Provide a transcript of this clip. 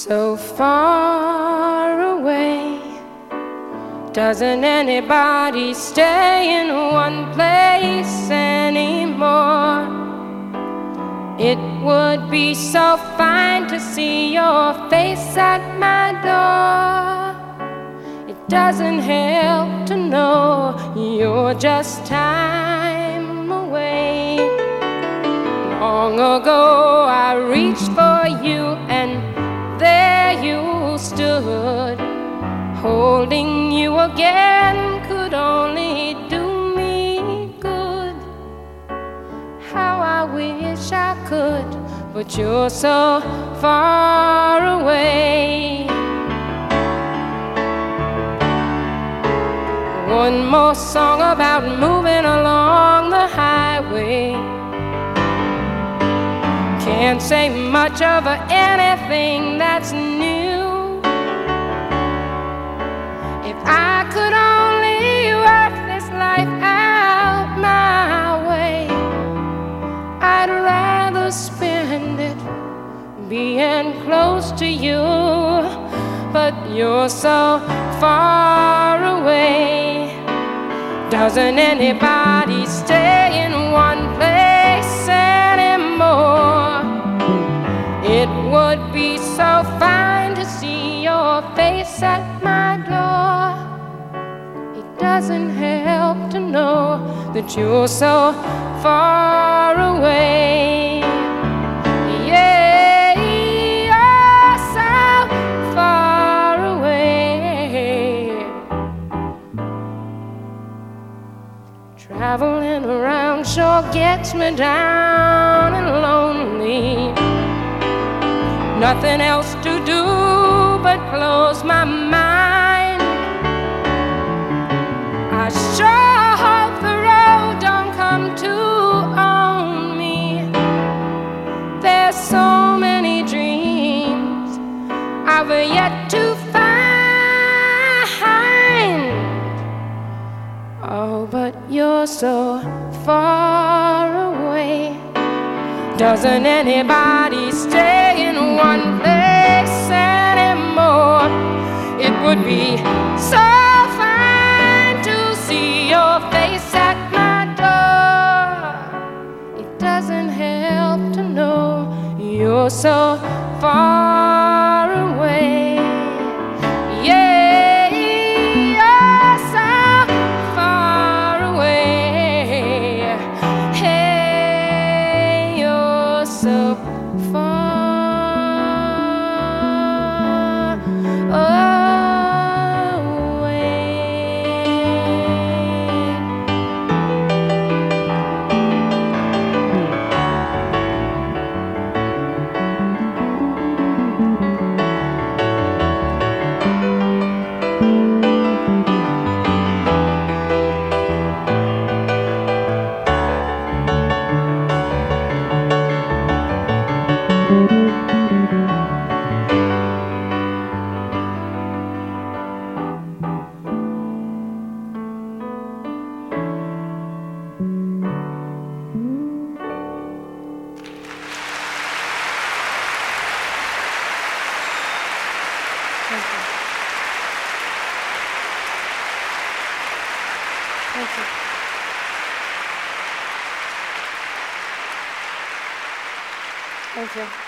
so far away. Doesn't anybody stay in one place anymore? It would be so fine to see your face at my door. It doesn't help to know you're just time away. Long ago I reached for you and there you stood. Holding you again could only do me good. How I wish I could, but you're so far away. One more song about moving along the highway. Can't say much of anything that's new. If I could only work this life out my way, I'd rather spend it being close to you. But you're so far away. Doesn't anybody stay in one place anymore? It would be so fine to see your face at my door. It doesn't help to know that you're so far away. Yeah, you're so far away. Traveling around sure gets me down and lonely. Nothing else to do but close my mind. I sure hope the road don't come to own me. There's so many dreams I've yet to find. Oh, but you're so far away. Doesn't anybody stay in one place anymore? It would be so fine to see your face at my door. It doesn't help to know you're so far away. Yeah, you're so far away. Hey, you're so far away. Thank you. Thank you.